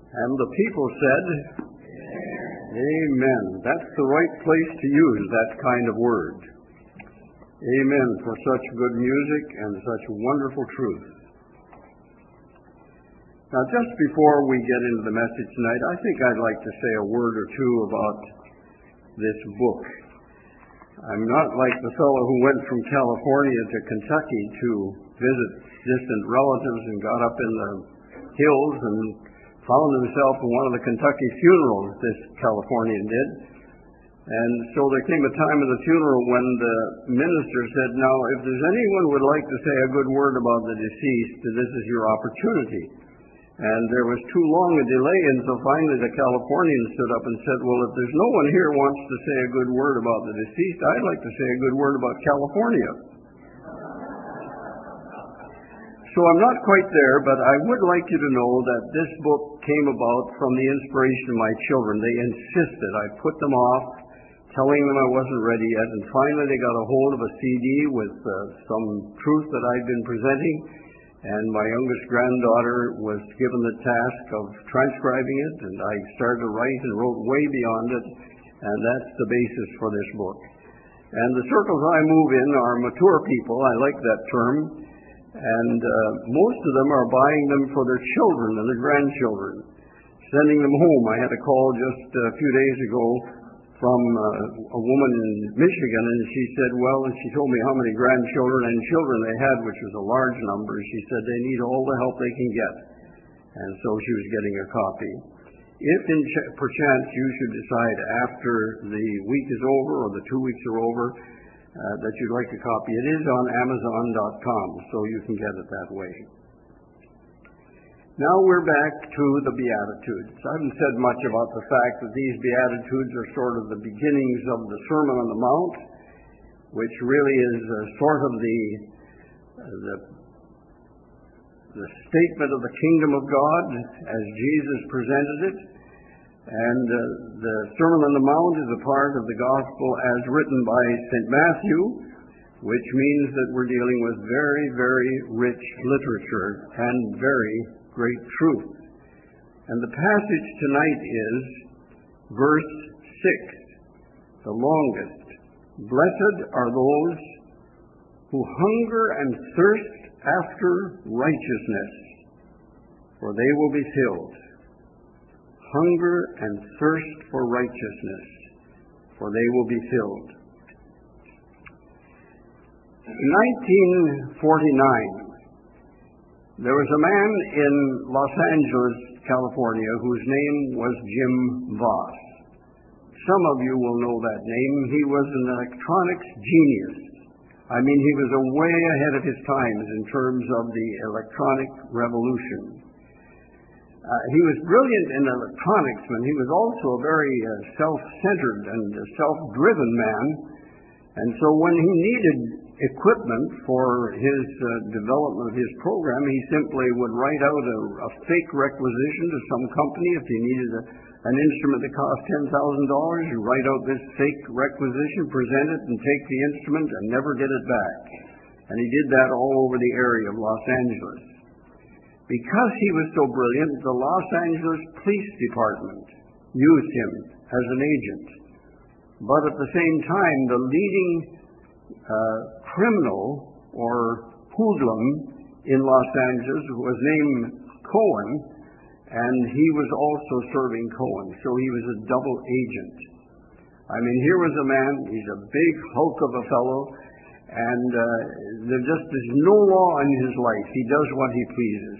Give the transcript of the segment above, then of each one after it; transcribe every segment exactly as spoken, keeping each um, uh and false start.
And the people said, Amen. That's the right place to use that kind of word. Amen for such good music and such wonderful truth. Now, just before we get into the message tonight, I think I'd like to say a word or two about this book. I'm not like the fellow who went from California to Kentucky to visit distant relatives and got up in the hills and found himself in one of the Kentucky funerals this Californian did. And so there came a time of the funeral when the minister said, now, if there's anyone who would like to say a good word about the deceased, this is your opportunity. And there was too long a delay, and so finally the Californian stood up and said, well, if there's no one here who wants to say a good word about the deceased, I'd like to say a good word about California. So I'm not quite there, but I would like you to know that this book came about from the inspiration of my children. They insisted. I put them off, telling them I wasn't ready yet, and finally they got a hold of a C D with uh, some truth that I'd been presenting, and my youngest granddaughter was given the task of transcribing it, and I started to write and wrote way beyond it, and that's the basis for this book. And the circles I move in are mature people. I like that term. And uh, most of them are buying them for their children and their grandchildren, sending them home. I had a call just a few days ago from uh, a woman in Michigan, and she said, well, and she told me how many grandchildren and children they had, which was a large number. She said they need all the help they can get. And so she was getting a copy. If in ch- perchance you should decide after the week is over or the two weeks are over, Uh, that you'd like a copy, it is on Amazon dot com, so you can get it that way. Now we're back to the Beatitudes. I haven't said much about the fact that these Beatitudes are sort of the beginnings of the Sermon on the Mount, which really is uh, sort of the, uh, the the statement of the kingdom of God as Jesus presented it. And uh, the Sermon on the Mount is a part of the gospel as written by Saint Matthew, which means that we're dealing with very, very rich literature and very great truth. And the passage tonight is verse six, the longest. Blessed are those who hunger and thirst after righteousness, for they will be filled. Hunger and thirst for righteousness, for they will be filled. In nineteen forty-nine, there was a man in Los Angeles, California, whose name was Jim Voss. Some of you will know that name. He was an electronics genius. I mean, he was way ahead of his times in terms of the electronic revolution. Uh, he was brilliant in electronics, but he was also a very uh, self-centered and uh, self-driven man. And so when he needed equipment for his uh, development of his program, he simply would write out a, a fake requisition to some company. If he needed a, an instrument that cost ten thousand dollars, you write out this fake requisition, present it, and take the instrument and never get it back. And he did that all over the area of Los Angeles. Because he was so brilliant, the Los Angeles Police Department used him as an agent. But at the same time, the leading uh, criminal or hoodlum in Los Angeles was named Cohen, and he was also serving Cohen. So he was a double agent. I mean, here was a man, he's a big hulk of a fellow, and uh, there just is no law in his life. He does what he pleases.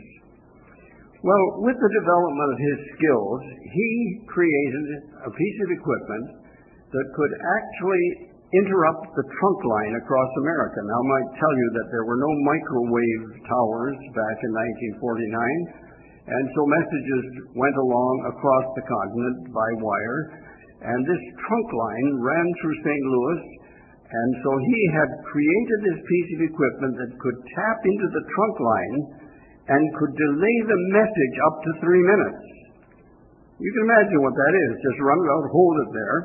Well, with the development of his skills, he created a piece of equipment that could actually interrupt the trunk line across America. Now, I might tell you that there were no microwave towers back in nineteen forty-nine, and so messages went along across the continent by wire, and this trunk line ran through Saint Louis, and so he had created this piece of equipment that could tap into the trunk line and could delay the message up to three minutes. You can imagine what that is. Just run it out, hold it there.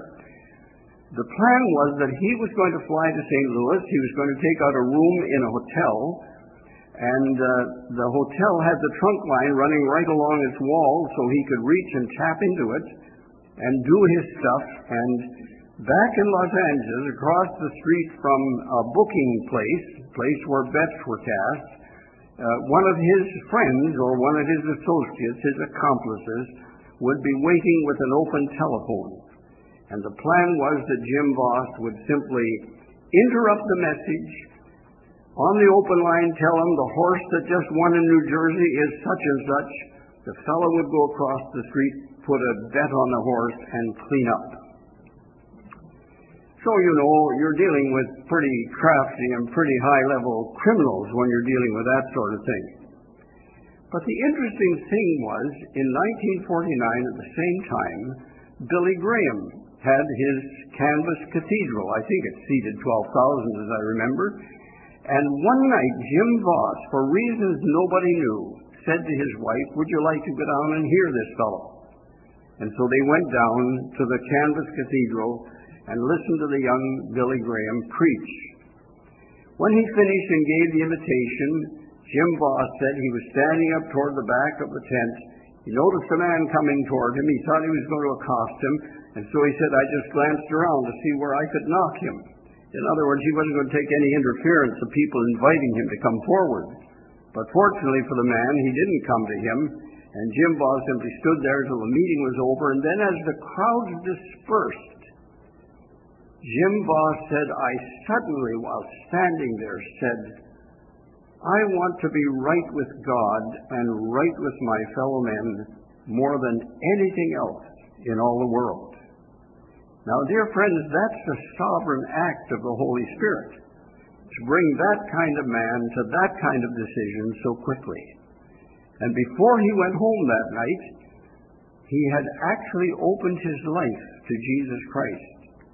The plan was that he was going to fly to Saint Louis. He was going to take out a room in a hotel, and uh, the hotel had the trunk line running right along its wall so he could reach and tap into it and do his stuff. And back in Los Angeles, across the street from a booking place, place where bets were cast, uh, one of his friends or one of his associates, his accomplices, would be waiting with an open telephone. And the plan was that Jim Voss would simply interrupt the message on the open line, tell him the horse that just won in New Jersey is such and such. The fellow would go across the street, put a bet on the horse, and clean up. So, you know, you're dealing with pretty crafty and pretty high-level criminals when you're dealing with that sort of thing. But the interesting thing was, in nineteen forty-nine, at the same time, Billy Graham had his canvas cathedral. I think it seated twelve thousand, as I remember. And one night, Jim Voss, for reasons nobody knew, said to his wife, "Would you like to go down and hear this fellow?" And so they went down to the canvas cathedral and listened to the young Billy Graham preach. When he finished and gave the invitation, Jim Voss said he was standing up toward the back of the tent. He noticed a man coming toward him. He thought he was going to accost him, and so he said, "I just glanced around to see where I could knock him." In other words, he wasn't going to take any interference of people inviting him to come forward. But fortunately for the man, he didn't come to him, and Jim Voss simply stood there till the meeting was over. And then as the crowds dispersed, Jim Voss said, I suddenly, while standing there, said, "I want to be right with God and right with my fellow men more than anything else in all the world." Now, dear friends, that's the sovereign act of the Holy Spirit, to bring that kind of man to that kind of decision so quickly. And before he went home that night, he had actually opened his life to Jesus Christ.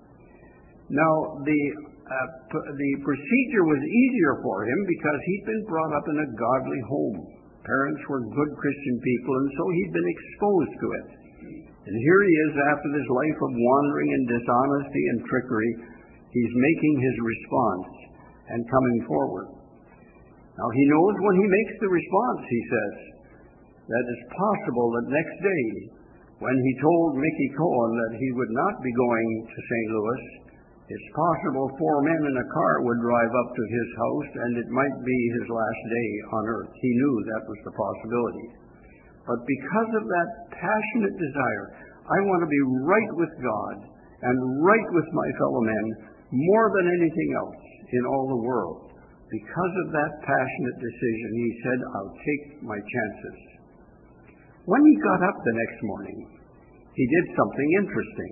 Now, the uh, p- the procedure was easier for him because he'd been brought up in a godly home. Parents were good Christian people, and so he'd been exposed to it. And here he is after this life of wandering and dishonesty and trickery. He's making his response and coming forward. Now, he knows when he makes the response, he says, that it's possible that next day, when he told Mickey Cohen that he would not be going to Saint Louis, it's possible four men in a car would drive up to his house, and it might be his last day on earth. He knew that was the possibility. But because of that passionate desire, I want to be right with God and right with my fellow men more than anything else in all the world. Because of that passionate decision, he said, I'll take my chances. When he got up the next morning, he did something interesting.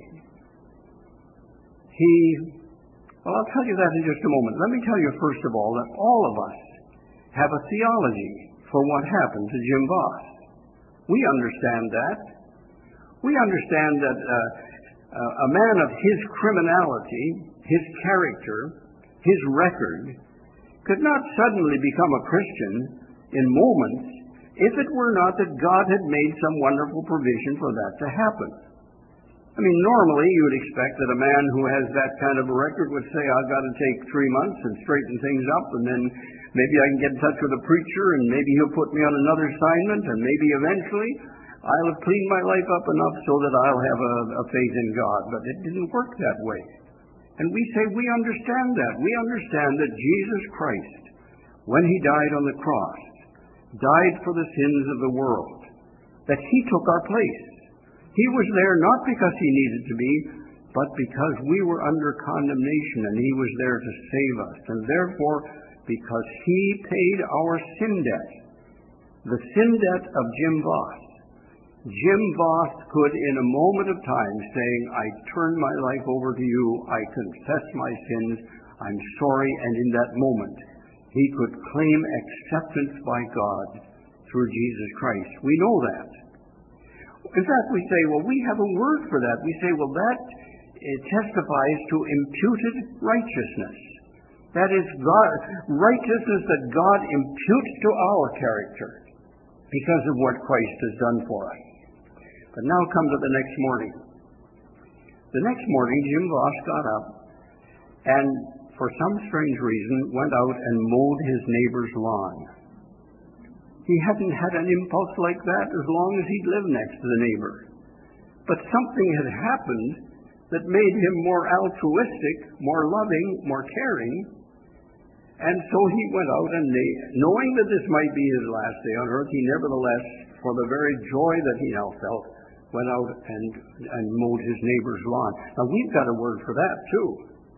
He, well, I'll tell you that in just a moment. Let me tell you first of all that all of us have a theology for what happened to Jim Voss. We understand that. We understand that uh, uh, a man of his criminality, his character, his record, could not suddenly become a Christian in moments if it were not that God had made some wonderful provision for that to happen. I mean, normally you would expect that a man who has that kind of a record would say, I've got to take three months and straighten things up, and then maybe I can get in touch with a preacher, and maybe he'll put me on another assignment, and maybe eventually I'll have cleaned my life up enough so that I'll have a, a faith in God. But it didn't work that way. And we say we understand that. We understand that Jesus Christ, when he died on the cross, died for the sins of the world, that he took our place. He was there not because he needed to be, but because we were under condemnation, and he was there to save us. And therefore, because he paid our sin debt, the sin debt of Jim Voss, Jim Voss could, in a moment of time, saying, I turn my life over to you, I confess my sins, I'm sorry, and in that moment, he could claim acceptance by God through Jesus Christ. We know that. In fact, we say, well, we have a word for that. We say, well, that it testifies to imputed righteousness. That is God, righteousness that God imputes to our character because of what Christ has done for us. But now come to the next morning. The next morning, Jim Voss got up and, for some strange reason, went out and mowed his neighbor's lawn. He hadn't had an impulse like that as long as he'd lived next to the neighbor. But something had happened that made him more altruistic, more loving, more caring. And so he went out and, knowing that this might be his last day on earth, he nevertheless, for the very joy that he now felt, went out and, and mowed his neighbor's lawn. Now, we've got a word for that, too.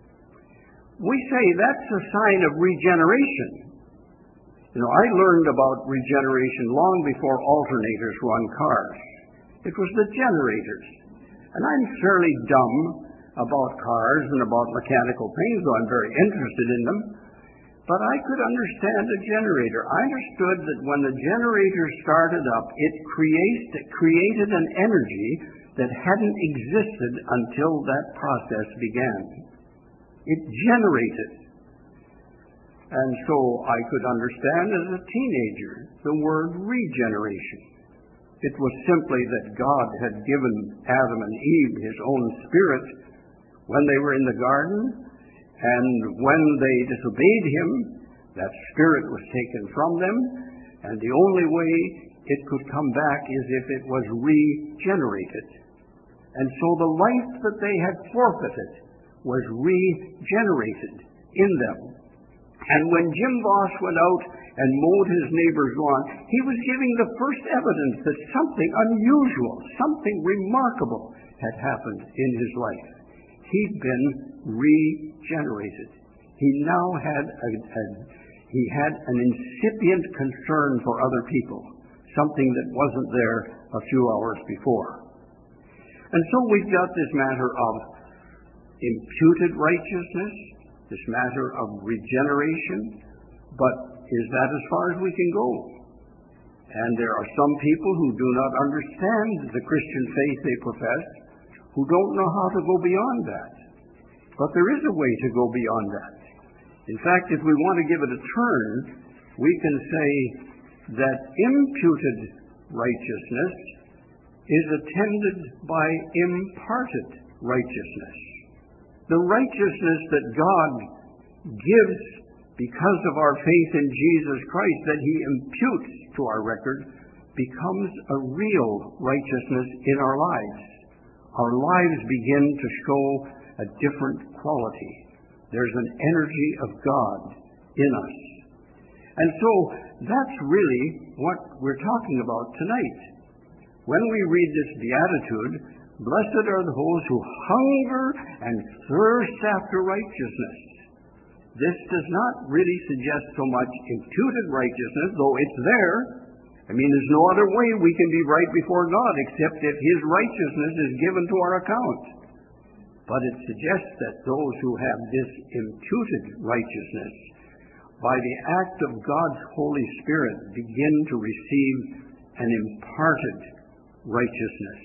We say that's a sign of regeneration. You know, I learned about regeneration long before alternators run cars. It was the generators. And I'm fairly dumb about cars and about mechanical things, though I'm very interested in them. But I could understand a generator. I understood that when the generator started up, it create, created an energy that hadn't existed until that process began. It generated. And so I could understand as a teenager the word regeneration. It was simply that God had given Adam and Eve his own spirit when they were in the garden, and when they disobeyed him, that spirit was taken from them, and the only way it could come back is if it was regenerated. And so the life that they had forfeited was regenerated in them. And when Jim Voss went out and mowed his neighbor's lawn, he was giving the first evidence that something unusual, something remarkable had happened in his life. He'd been regenerated. He now had a, a, he had an incipient concern for other people, something that wasn't there a few hours before. And so we've got this matter of imputed righteousness, this matter of regeneration, but is that as far as we can go? And there are some people who do not understand the Christian faith they profess, who don't know how to go beyond that. But there is a way to go beyond that. In fact, if we want to give it a turn, we can say that imputed righteousness is attended by imparted righteousness. The righteousness that God gives because of our faith in Jesus Christ, that he imputes to our record, becomes a real righteousness in our lives. Our lives begin to show a different quality. There's an energy of God in us. And so that's really what we're talking about tonight. When we read this beatitude, blessed are those who hunger and thirst after righteousness. This does not really suggest so much imputed righteousness, though it's there. I mean, there's no other way we can be right before God except if his righteousness is given to our account. But it suggests that those who have this imputed righteousness, by the act of God's Holy Spirit, begin to receive an imparted righteousness.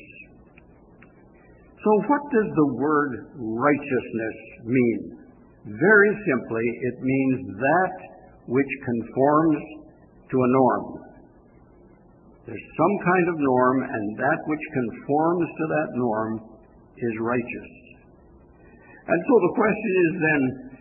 So what does the word righteousness mean? Very simply, it means that which conforms to a norm. There's some kind of norm, and that which conforms to that norm is righteous. And so the question is then,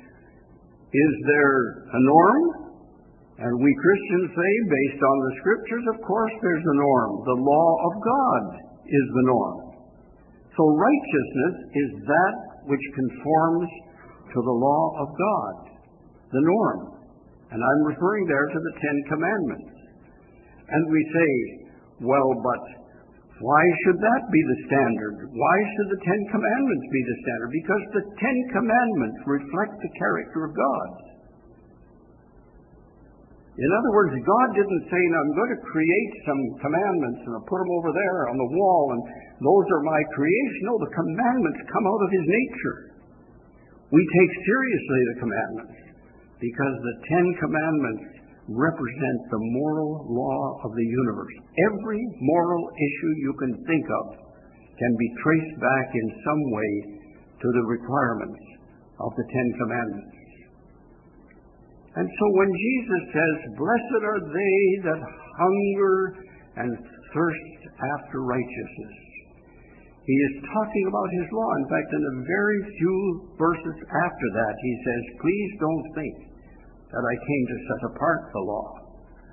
is there a norm? And we Christians say, based on the Scriptures, of course there's a norm. The law of God is the norm. So righteousness is that which conforms to the law of God, the norm. And I'm referring there to the Ten Commandments. And we say, well, but why should that be the standard? Why should the Ten Commandments be the standard? Because the Ten Commandments reflect the character of God. In other words, God didn't say, now I'm going to create some commandments and I'll put them over there on the wall and those are my creation. No, the commandments come out of his nature. We take seriously the commandments because the Ten Commandments represent the moral law of the universe. Every moral issue you can think of can be traced back in some way to the requirements of the Ten Commandments. And so when Jesus says, blessed are they that hunger and thirst after righteousness, he is talking about his law. In fact, in a very few verses after that, he says, please don't think that I came to set apart the law.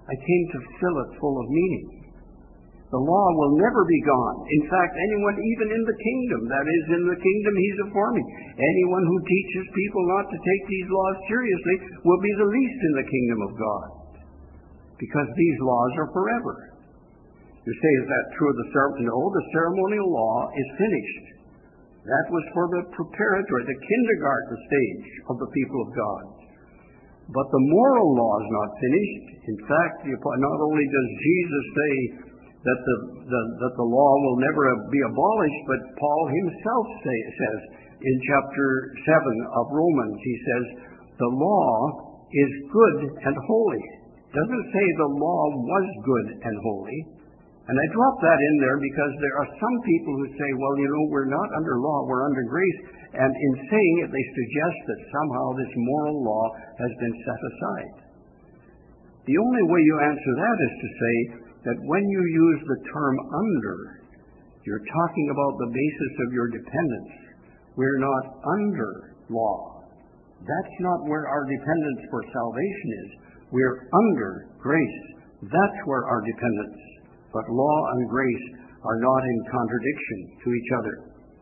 I came to fill it full of meaning. The law will never be gone. In fact, anyone even in the kingdom, that is, in the kingdom he's affirming, anyone who teaches people not to take these laws seriously will be the least in the kingdom of God, because these laws are forever. You say, is that true of the ceremony? No, the ceremonial law is finished. That was for the preparatory, the kindergarten stage of the people of God. But the moral law is not finished. In fact, not only does Jesus say that the, the that the law will never be abolished, but Paul himself say, says in chapter seven of Romans, he says, the law is good and holy. It doesn't say the law was good and holy. And I drop that in there because there are some people who say, well, you know, we're not under law, we're under grace. And in saying it, they suggest that somehow this moral law has been set aside. The only way you answer that is to say that when you use the term under, you're talking about the basis of your dependence. We're not under law. That's not where our dependence for salvation is. We're under grace. That's where our dependence. But law and grace are not in contradiction to each other.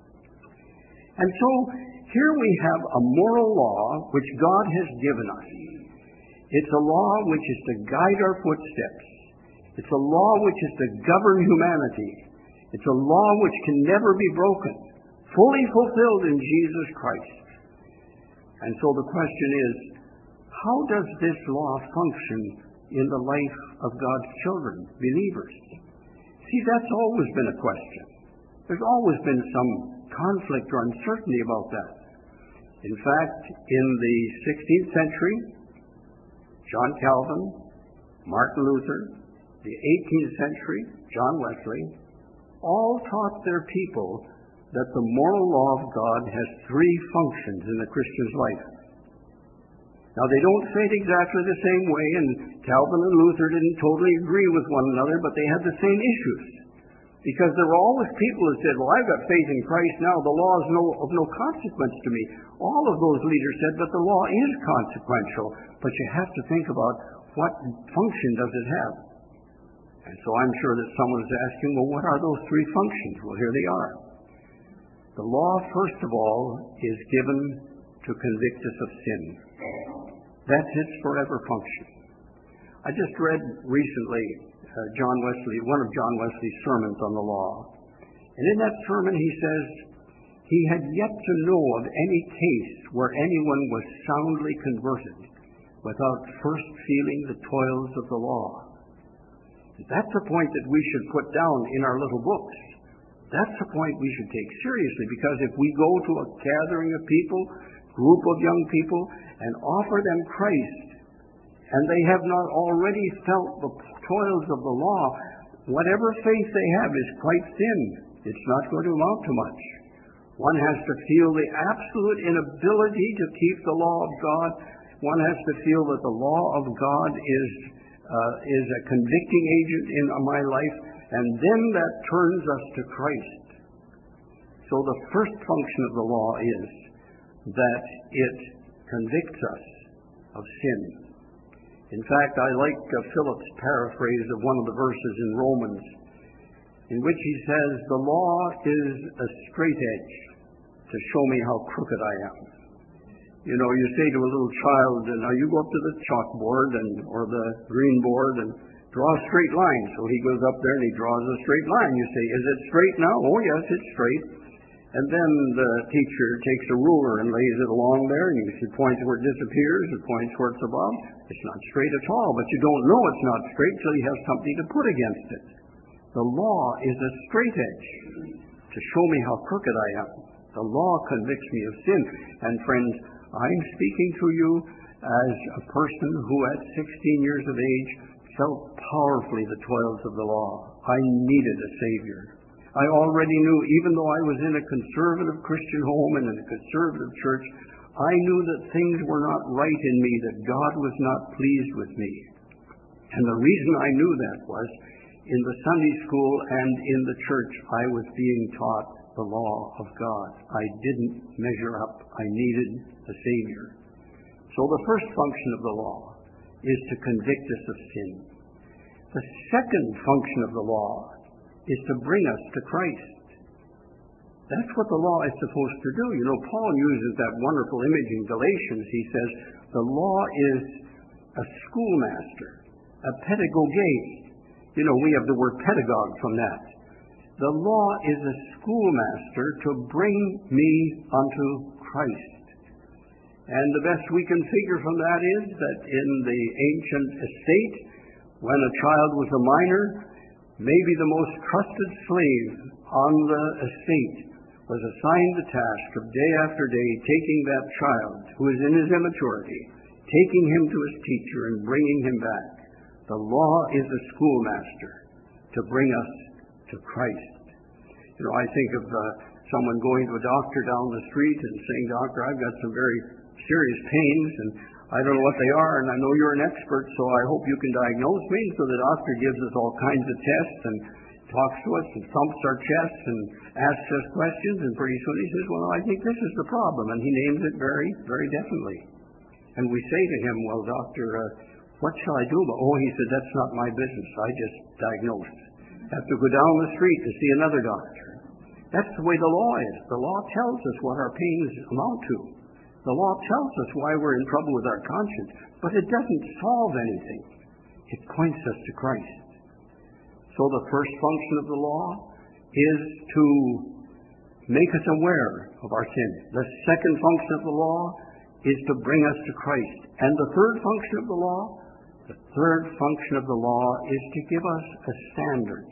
And so here we have a moral law which God has given us. It's a law which is to guide our footsteps. It's a law which is to govern humanity. It's a law which can never be broken, fully fulfilled in Jesus Christ. And so the question is, how does this law function in the life of God's children, believers? See, that's always been a question. There's always been some conflict or uncertainty about that. In fact, in the sixteenth century, John Calvin, Martin Luther, the eighteenth century, John Wesley, all taught their people that the moral law of God has three functions in the Christian's life. Now, they don't say it exactly the same way, and Calvin and Luther didn't totally agree with one another, but they had the same issues. Because there were always people who said, well, I've got faith in Christ now, the law is no, of no consequence to me. All of those leaders said, but the law is consequential, but you have to think about what function does it have. And so I'm sure that someone is asking, well, what are those three functions? Well, here they are. The law, first of all, is given to convict us of sin. That's its forever function. I just read recently uh, John Wesley, one of John Wesley's sermons on the law. And in that sermon he says he had yet to know of any case where anyone was soundly converted without first feeling the toils of the law. That's a point that we should put down in our little books. That's a point we should take seriously, because if we go to a gathering of people, group of young people, and offer them Christ, and they have not already felt the toils of the law, whatever faith they have is quite thin. It's not going to amount to much. One has to feel the absolute inability to keep the law of God. One has to feel that the law of God is uh, is a convicting agent in my life, and then that turns us to Christ. So the first function of the law is that it convicts us of sin. In fact, I like uh, Philip's paraphrase of one of the verses in Romans, in which he says, the law is a straight edge to show me how crooked I am. You know, you say to a little child, now you go up to the chalkboard and or the green board and draw a straight line. So he goes up there and he draws a straight line. You say, is it straight now? Oh, yes, it's straight. And then the teacher takes a ruler and lays it along there, and you see points where it disappears and points where it's above. It's not straight at all, but you don't know it's not straight till you have something to put against it. The law is a straight edge to show me how crooked I am. The law convicts me of sin. And friends, I'm speaking to you as a person who at sixteen years of age felt powerfully the toils of the law. I needed a Savior. I already knew, even though I was in a conservative Christian home and in a conservative church, I knew that things were not right in me, that God was not pleased with me. And the reason I knew that was, in the Sunday school and in the church, I was being taught the law of God. I didn't measure up. I needed a Savior. So the first function of the law is to convict us of sin. The second function of the law is to bring us to Christ. That's what the law is supposed to do. You know, Paul uses that wonderful image in Galatians. He says, the law is a schoolmaster, a pedagogue. You know, we have the word pedagogue from that. The law is a schoolmaster to bring me unto Christ. And the best we can figure from that is that in the ancient estate, when a child was a minor, maybe the most trusted slave on the estate was assigned the task of day after day taking that child who is in his immaturity, taking him to his teacher and bringing him back. The law is a schoolmaster to bring us to Christ. You know, I think of uh, someone going to a doctor down the street and saying, Doctor, I've got some very serious pains, and I don't know what they are, and I know you're an expert, so I hope you can diagnose me. So the doctor gives us all kinds of tests and talks to us and thumps our chests and asks us questions, and pretty soon he says, well, I think this is the problem, and he names it very, very definitely. And we say to him, well, doctor, uh, what shall I do? Oh, he said, that's not my business. I just diagnose. Have to go down the street to see another doctor. That's the way the law is. The law tells us what our pains amount to. The law tells us why we're in trouble with our conscience, but it doesn't solve anything. It points us to Christ. So the first function of the law is to make us aware of our sin. The second function of the law is to bring us to Christ. And the third function of the law, the third function of the law is to give us a standard.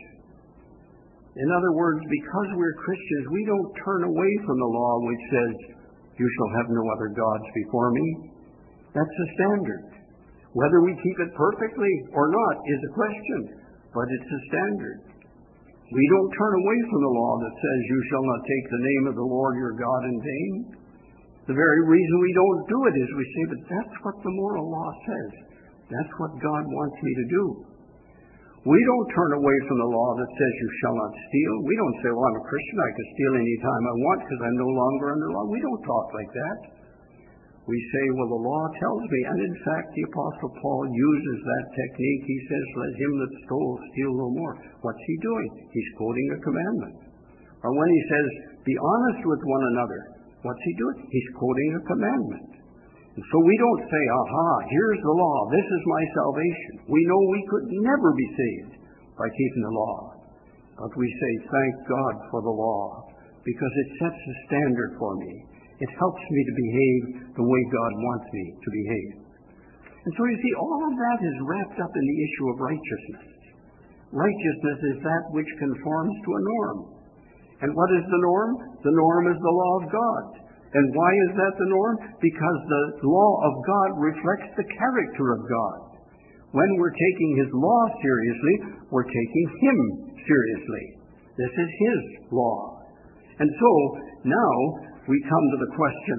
In other words, because we're Christians, we don't turn away from the law which says, you shall have no other gods before me. That's the standard. Whether we keep it perfectly or not is a question, but it's a standard. We don't turn away from the law that says, you shall not take the name of the Lord your God in vain. The very reason we don't do it is we say, but that's what the moral law says. That's what God wants me to do. We don't turn away from the law that says you shall not steal. We don't say, well, I'm a Christian, I can steal any time I want because I'm no longer under law. We don't talk like that. We say, well, the law tells me. And in fact, the Apostle Paul uses that technique. He says, let him that stole steal no more. What's he doing? He's quoting a commandment. Or when he says, be honest with one another, what's he doing? He's quoting a commandment. And so we don't say, aha, here's the law, this is my salvation. We know we could never be saved by keeping the law. But we say, thank God for the law, because it sets a standard for me. It helps me to behave the way God wants me to behave. And so you see, all of that is wrapped up in the issue of righteousness. Righteousness is that which conforms to a norm. And what is the norm? The norm is the law of God. And why is that the norm? Because the law of God reflects the character of God. When we're taking His law seriously, we're taking Him seriously. This is His law. And so, now, we come to the question,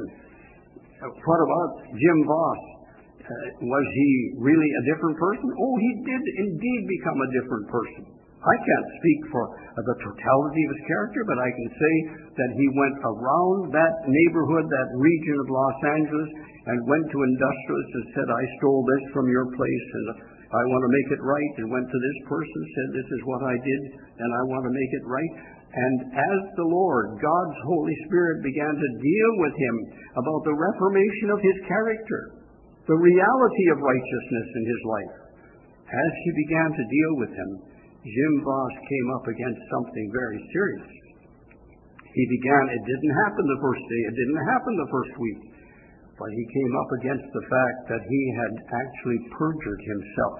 what about Jim Voss? Uh, was he really a different person? Oh, he did indeed become a different person. I can't speak for uh, the totality of his character, but I can say that he went around that neighborhood, that region of Los Angeles, and went to industrialists and said, I stole this from your place, and I want to make it right, and went to this person, said, this is what I did, and I want to make it right. And as the Lord, God's Holy Spirit, began to deal with him about the reformation of his character, the reality of righteousness in his life, as he began to deal with him, Jim Voss came up against something very serious. He began, it didn't happen the first day, it didn't happen the first week, but he came up against the fact that he had actually perjured himself.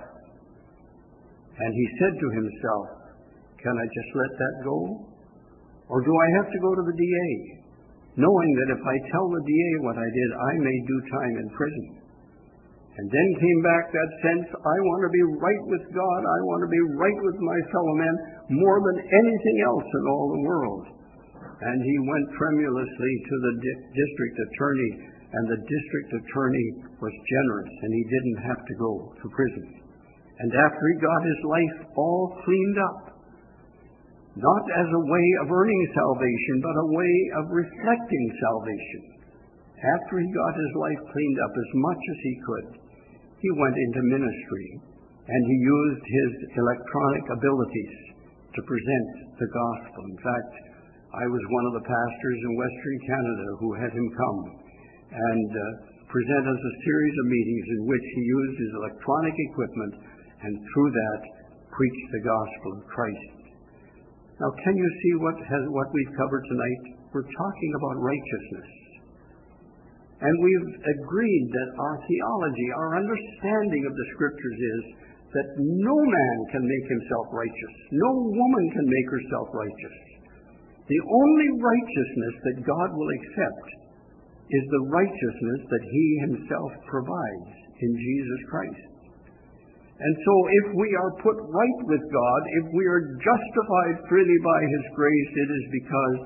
And he said to himself, can I just let that go? Or do I have to go to the D A? Knowing that if I tell the D A what I did, I may do time in prison. And then came back that sense, I want to be right with God, I want to be right with my fellow men more than anything else in all the world. And he went tremulously to the di- district attorney, and the district attorney was generous, and he didn't have to go to prison. And after he got his life all cleaned up, not as a way of earning salvation, but a way of reflecting salvation. After he got his life cleaned up as much as he could, he went into ministry. and he used his electronic abilities to present the gospel. In fact, I was one of the pastors in Western Canada who had him come and uh, present us a series of meetings in which he used his electronic equipment and through that preached the gospel of Christ. Now, can you see what has, what we've covered tonight? We're talking about righteousness. And we've agreed that our theology, our understanding of the Scriptures is that no man can make himself righteous. No woman can make herself righteous. The only righteousness that God will accept is the righteousness that he himself provides in Jesus Christ. And so if we are put right with God, if we are justified freely by his grace, it is because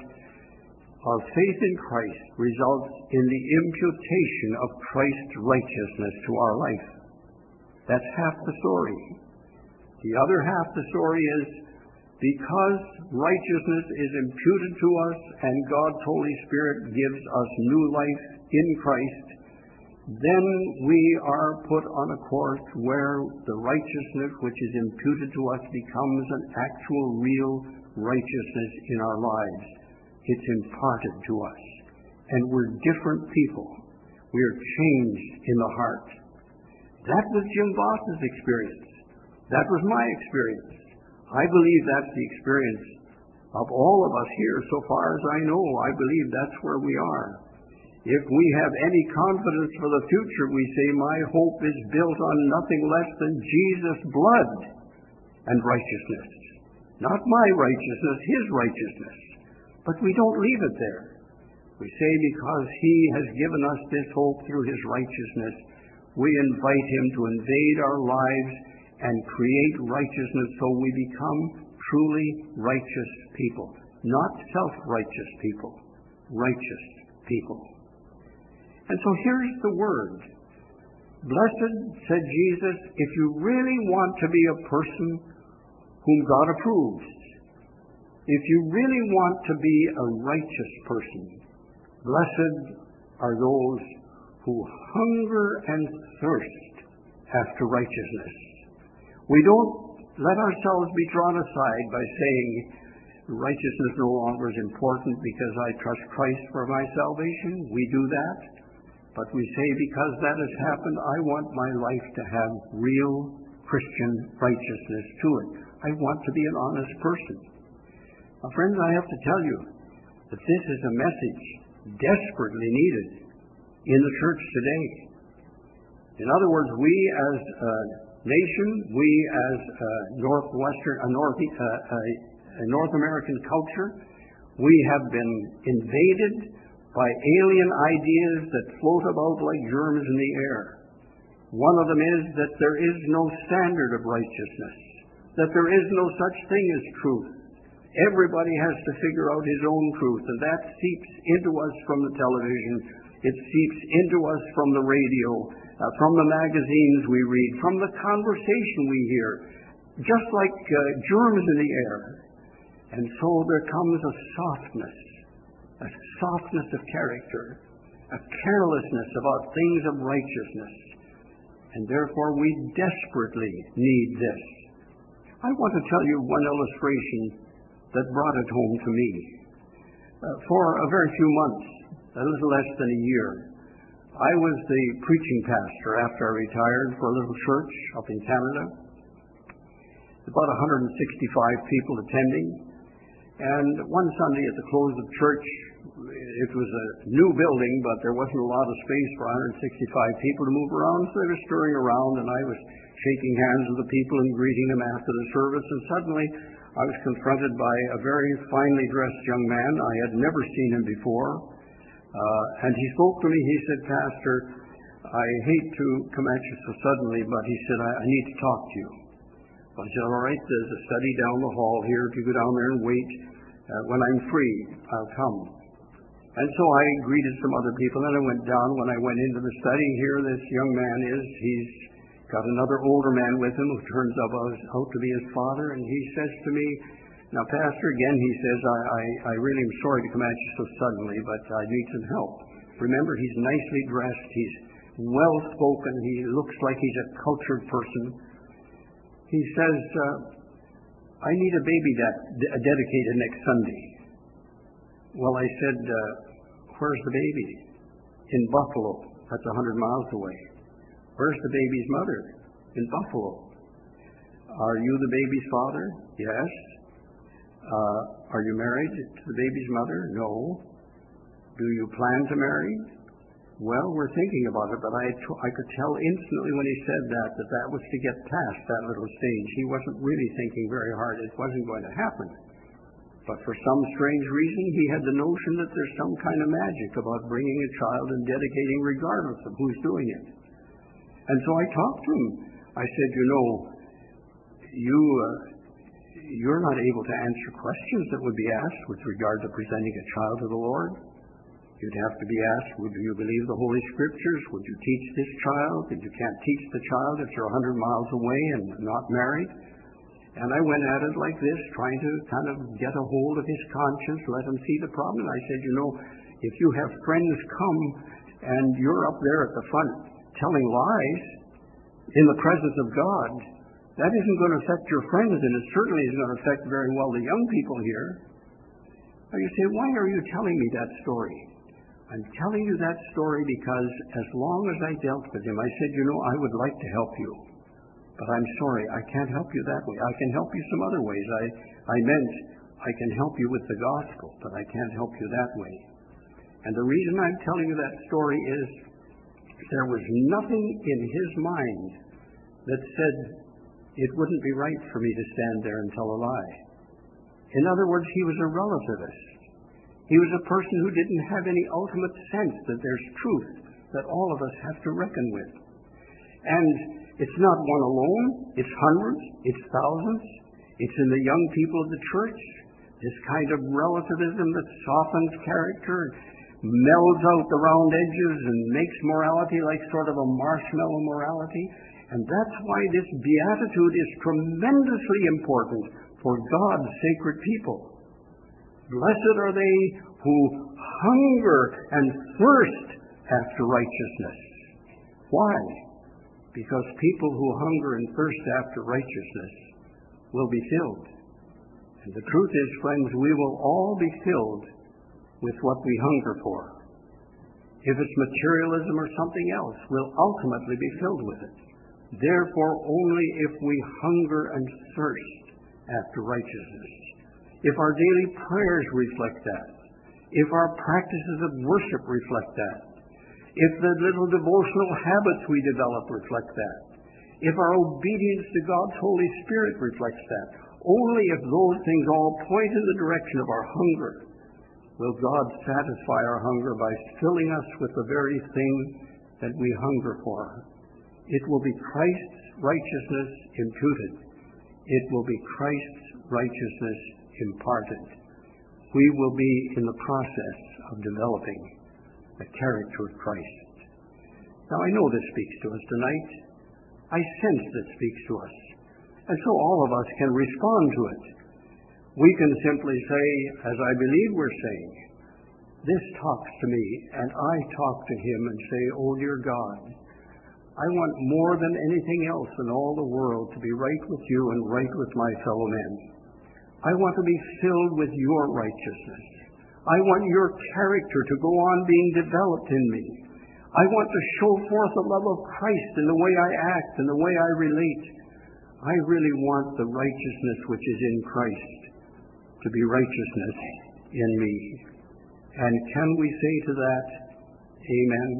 our faith in Christ results in the imputation of Christ's righteousness to our life. That's half the story. The other half the story is because righteousness is imputed to us and God's Holy Spirit gives us new life in Christ, then we are put on a course where the righteousness which is imputed to us becomes an actual, real righteousness in our lives. It's imparted to us. And we're different people. We are changed in the heart. That was Jim Voss's experience. That was my experience. I believe that's the experience of all of us here. So far as I know, I believe that's where we are. If we have any confidence for the future, we say, my hope is built on nothing less than Jesus' blood and righteousness. Not my righteousness, his righteousness. But we don't leave it there. We say because he has given us this hope through his righteousness, we invite him to invade our lives and create righteousness so we become truly righteous people. Not self-righteous people, righteous people. And so here's the word. Blessed, said Jesus, if you really want to be a person whom God approves, if you really want to be a righteous person, blessed are those who hunger and thirst after righteousness. We don't let ourselves be drawn aside by saying righteousness no longer is important because I trust Christ for my salvation. We do that. But we say because that has happened, I want my life to have real Christian righteousness to it. I want to be an honest person. Now, friends, I have to tell you that this is a message desperately needed in the church today. In other words, we as a nation, we as a Northwestern, a North, uh, a North American culture, we have been invaded by alien ideas that float about like germs in the air. One of them is that there is no standard of righteousness, that there is no such thing as truth. Everybody has to figure out his own truth, and that seeps into us from the television. It seeps into us from the radio, uh, from the magazines we read, from the conversation we hear, just like uh, germs in the air. And so there comes a softness, a softness of character, a carelessness about things of righteousness. And therefore we desperately need this. I want to tell you one illustration that brought it home to me. Uh, for a very few months, a little less than a year, I was the preaching pastor after I retired for a little church up in Canada. About one hundred sixty-five people attending. And one Sunday at the close of church, it was a new building, but there wasn't a lot of space for one hundred sixty-five people to move around, so they were stirring around, and I was shaking hands with the people and greeting them after the service, and suddenly I was confronted by a very finely dressed young man. I had never seen him before. Uh, and he spoke to me. He said, Pastor, I hate to come at you so suddenly, but he said, I, I need to talk to you. I said, all right, there's a study down the hall here. If you go down there and wait, uh, when I'm free, I'll come. And so I greeted some other people, and I went down. When I went into the study, here this young man is. He's got another older man with him who turns out, out to be his father, and he says to me, now, Pastor, again, he says, I, I, I really am sorry to come at you so suddenly, but I need some help. Remember, he's nicely dressed, he's well-spoken, he looks like he's a cultured person. he says, uh, I need a baby de- de- dedicated next Sunday. Well, I said, uh, where's the baby? In Buffalo. That's a hundred miles away. Where's the baby's mother? In Buffalo. Are you the baby's father? Yes. Uh, are you married to the baby's mother? No. Do you plan to marry? Well, we're thinking about it, but I, t- I could tell instantly when he said that, that that was to get past that little stage. He wasn't really thinking very hard. It wasn't going to happen. But for some strange reason, he had the notion that there's some kind of magic about bringing a child and dedicating regardless of who's doing it. And so I talked to him. I said, you know, you, uh, you're not able to answer questions that would be asked with regard to presenting a child to the Lord. You'd have to be asked, would you believe the Holy Scriptures? Would you teach this child? And you can't teach the child if you're a hundred miles away and not married. And I went at it like this, trying to kind of get a hold of his conscience, let him see the problem. And I said, you know, if you have friends come and you're up there at the front telling lies in the presence of God, that isn't going to affect your friends, and it certainly isn't going to affect very well the young people here. Now you say, why are you telling me that story? I'm telling you that story because as long as I dealt with him, I said, you know, I would like to help you. But I'm sorry, I can't help you that way. I can help you some other ways. I, I meant I can help you with the gospel, but I can't help you that way. And the reason I'm telling you that story is there was nothing in his mind that said it wouldn't be right for me to stand there and tell a lie. In other words, he was a relativist. He was a person who didn't have any ultimate sense that there's truth that all of us have to reckon with. And it's not one alone. It's hundreds. It's thousands. It's in the young people of the church. This kind of relativism that softens character, melds out the round edges, and makes morality like sort of a marshmallow morality. And that's why this beatitude is tremendously important for God's sacred people. Blessed are they who hunger and thirst after righteousness. Why? Because people who hunger and thirst after righteousness will be filled. And the truth is, friends, we will all be filled with what we hunger for. If it's materialism or something else, we'll ultimately be filled with it. Therefore, only if we hunger and thirst after righteousness, if our daily prayers reflect that, if our practices of worship reflect that, if the little devotional habits we develop reflect that, if our obedience to God's Holy Spirit reflects that, only if those things all point in the direction of our hunger will God satisfy our hunger by filling us with the very thing that we hunger for. It will be Christ's righteousness imputed. It will be Christ's righteousness imparted. We will be in the process of developing the character of Christ. Now, I know this speaks to us tonight. I sense that speaks to us. And so all of us can respond to it. We can simply say, as I believe we're saying, this talks to me, and I talk to him and say, oh, dear God, I want more than anything else in all the world to be right with you and right with my fellow men. I want to be filled with your righteousness. I want your character to go on being developed in me. I want to show forth the love of Christ in the way I act and the way I relate. I really want the righteousness which is in Christ to be righteousness in me. And can we say to that, amen?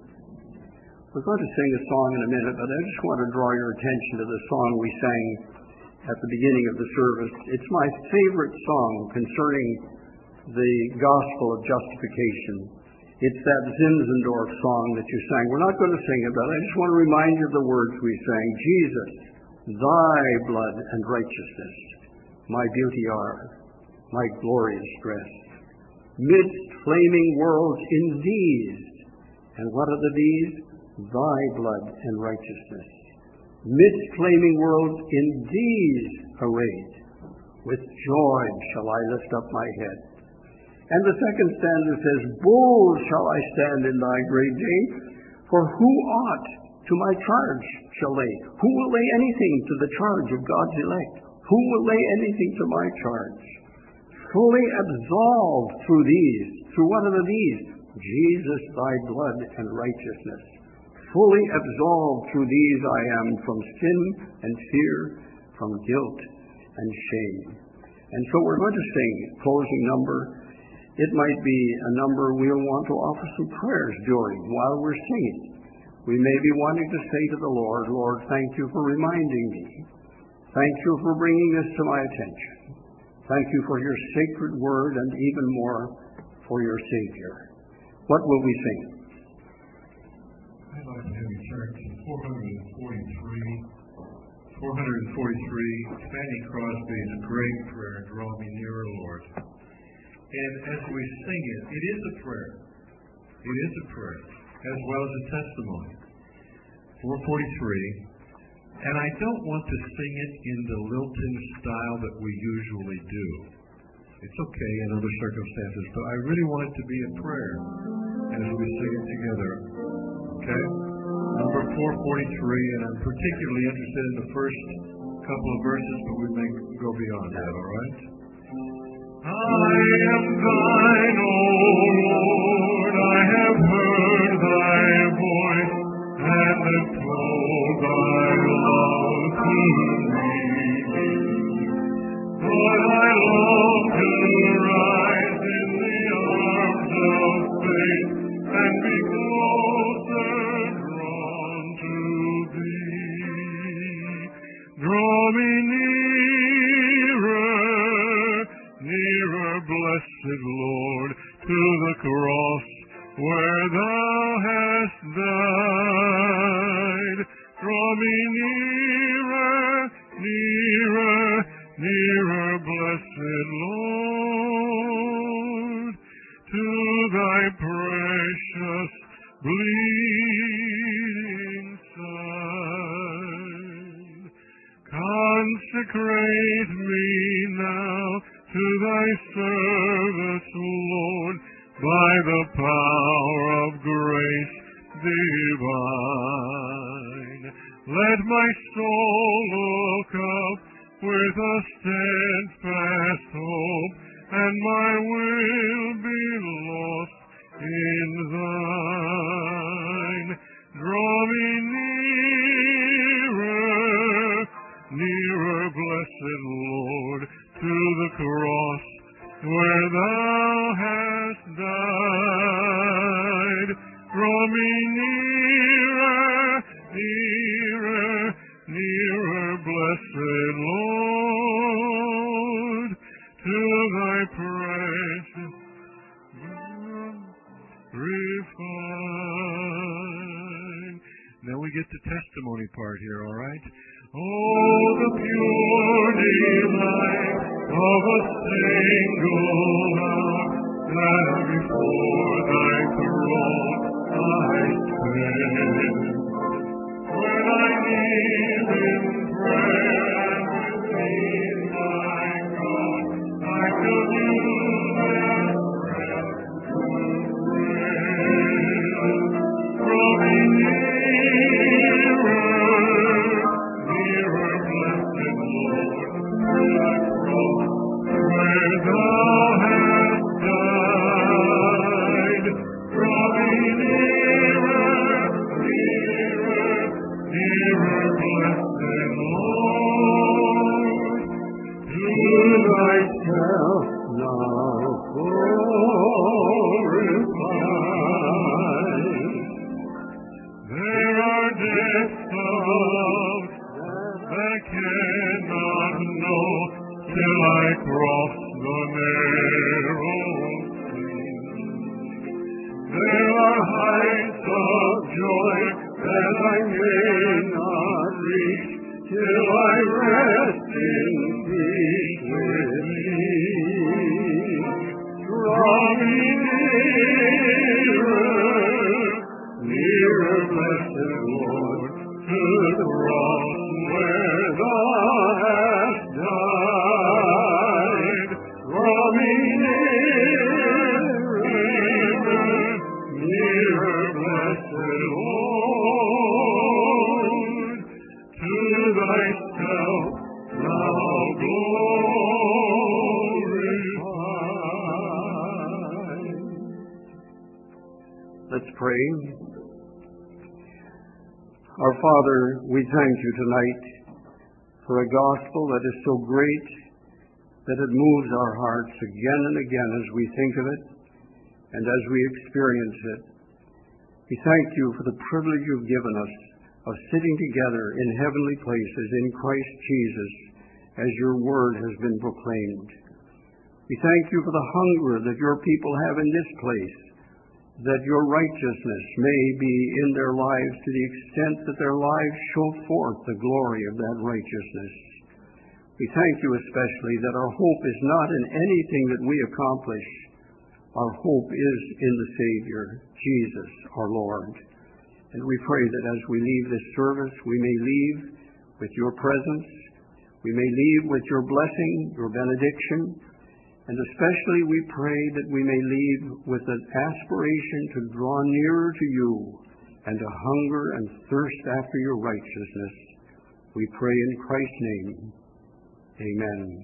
We're going to sing a song in a minute, but I just want to draw your attention to the song we sang at the beginning of the service. It's my favorite song concerning the gospel of justification. It's that Zinzendorf song that you sang. We're not going to sing it, but I just want to remind you of the words we sang. Jesus, thy blood and righteousness, my beauty are, my glorious dress. Midst flaming worlds in these, and what are the these? Thy blood and righteousness. Midst flaming worlds in these arrayed, with joy shall I lift up my head. And the second stanza says, bold shall I stand in thy great day, for who ought to my charge shall lay? Who will lay anything to the charge of God's elect? Who will lay anything to my charge? Fully absolved through these. Through what are these? Jesus, thy blood and righteousness. Fully absolved through these I am from sin and fear, from guilt and shame. And so we're going to sing a closing number. It might be a number we'll want to offer some prayers during while we're singing. We may be wanting to say to the Lord, Lord, thank you for reminding me. Thank you for bringing this to my attention. Thank you for your sacred word and even more for your Savior. What will we sing? I'd like to have you turn to four forty-three. four forty-three, Fanny Crosby's great prayer, Draw Me Nearer, Lord. And as we sing it, it is a prayer. It is a prayer, as well as a testimony. four forty-three, and I don't want to sing it in the lilting style that we usually do. It's okay in other circumstances, but I really want it to be a prayer as we sing it together. Okay? Number four forty-three, and I'm particularly interested in the first couple of verses, but we may go beyond that, all right? I am thine, O Lord, I have heard thy voice, and have told thy love to me. But I long to rise in the arms of faith, and be closer drawn to thee. Draw me nearer, nearer, blessed Lord, to the cross where thou hast died. Draw me nearer, nearer, nearer, blessed Lord, to thy precious bleeding side. Consecrate me now to thy service, Lord, by the power of grace divine. Let my soul look up with a steadfast hope, and my will be lost in thine. Draw me nearer, nearer, blessed Lord, to the cross where thou hast died. Draw me nearer, nearer, nearer, blessed Lord, to thy precious blood refined. Now we get the testimony part here, all right? Oh, the pure delight of a single hour, that before thy throne I stand. When I kneel in prayer and receive my God, I shall use that prayer to pray. Draw me nearer, nearer, blessed Lord, to the cross where thou hast died. Draw me nearer, nearer, nearer, blessed Lord, to thyself now glorified. There are depths above that cannot know till I cross the narrow sea. There are heights of joy that I may not reach till I rest in peace with thee. Draw me nearer, nearer, blessed Lord, to the cross where thou hast died. Draw me nearer, nearer, blessed Lord, Let's pray. Our Father, we thank you tonight for a gospel that is so great that it moves our hearts again and again as we think of it and as we experience it. We thank you for the privilege you've given us of sitting together in heavenly places in Christ Jesus as your word has been proclaimed. We thank you for the hunger that your people have in this place, that your righteousness may be in their lives to the extent that their lives show forth the glory of that righteousness. We thank you especially that our hope is not in anything that we accomplish. Our hope is in the Savior, Jesus, our Lord. And we pray that as we leave this service, we may leave with your presence, we may leave with your blessing, your benediction, and especially we pray that we may leave with an aspiration to draw nearer to you and to hunger and thirst after your righteousness. We pray in Christ's name. Amen.